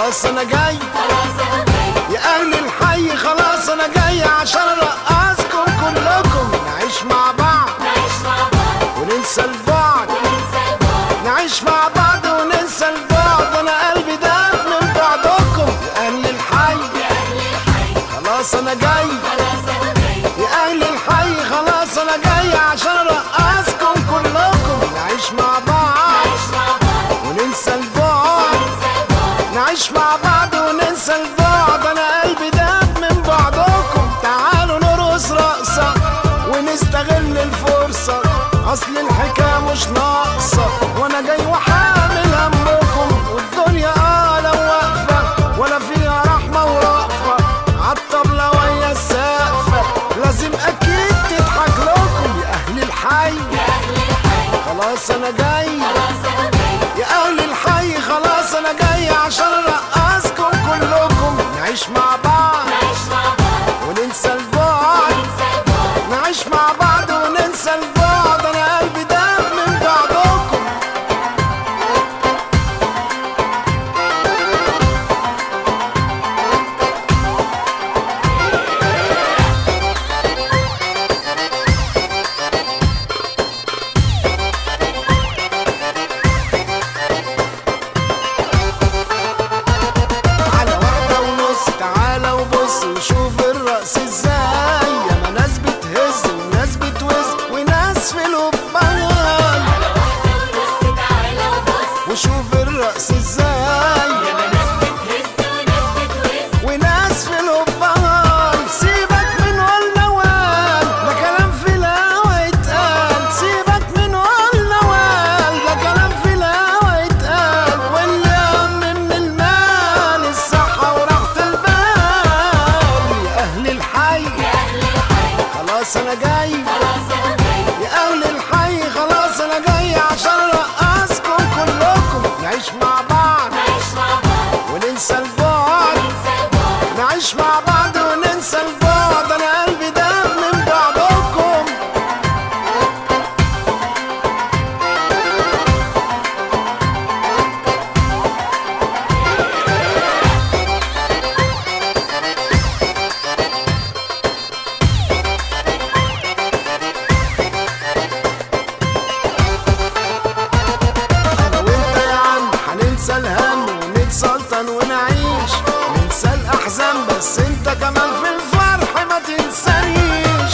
خلاص انا جاي يا اهل الحي، خلاص انا جاي عشان ارقصكم كلكم. نعيش مع بعض وننسى البعد، نعيش مع بعض وننسى البعد. انا قلبي داب من بعضكم يا اهل الحي، خلاص انا جاي يا اهل الحي، خلاص انا جاي عشان ارقصكم كلكم. نعيش مع بعض وننسى البعد، نعيش مع بعض وننسى البعد. انا قلبي داب من بعضكم. تعالوا نرقص رقصة ونستغل الفرصة، اصل الحكاية مش ناقصة وانا جاي وحامل همكم. والدنيا لو واقفة ولا فيها رحمة ورأفة، عالطبلة ويا السقفة لازم اكيد تضحك لكم يا اهل الحي. خلاص انا جاي يا اهل الحي، خلاص انا جاي عشان ارقصكم كلكم. نعيش مع بعض وننسى البعد، نعيش مع بعض وننسى البعد. انا قلبي داب من بعضكم. على واحدة ونص تعالى وبص وشوف الرقص ازاي. ياما ناس بتهز وناس بتوز وناس في القبال. وشوف الرقص ازاي، وناس في القبال. سيبك من قلنا وقال ده كلام في الهوا يتقال، سيبك من قلنا وقال ده كلام في الهوا يتقال. واللي اهم من المال الصحة وراحة البال. يا اهل الحي خلاص انا جاي يا اهل الحي، خلاص انا جاي عشان ارقصكم كلكم. نعيش مع بعض وننسى البعد، نعيش مع بعض وننسى البعد. انا قلبي داب من بعضكم. انا وانت يا عم هننسى الهم ونتسلطن ونعيش، ننسى الاحزان بس انت كمان في الفرح ما تنسانيش.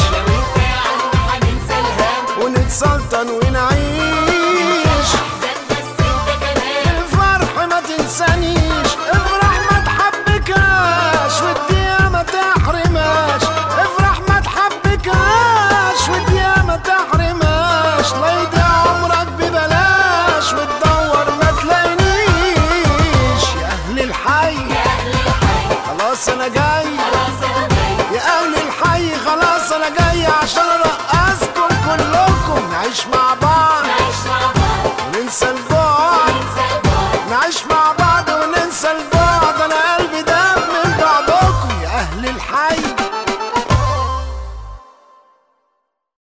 ونتسلطن ونعيش في الفرح ما تنسانيش. افرح ما تحبكاش والدنيا ما تحرماش، افرح ما تحبكاش والدنيا ما تحرماش. لا يضيع عمرك ببلاش وتدور ما تلاقينيش. يا اهل الحي خلاص انا جاي يا اهل الحي، خلاص انا جاي عشان ارقصكم كلكم. نعيش مع بعض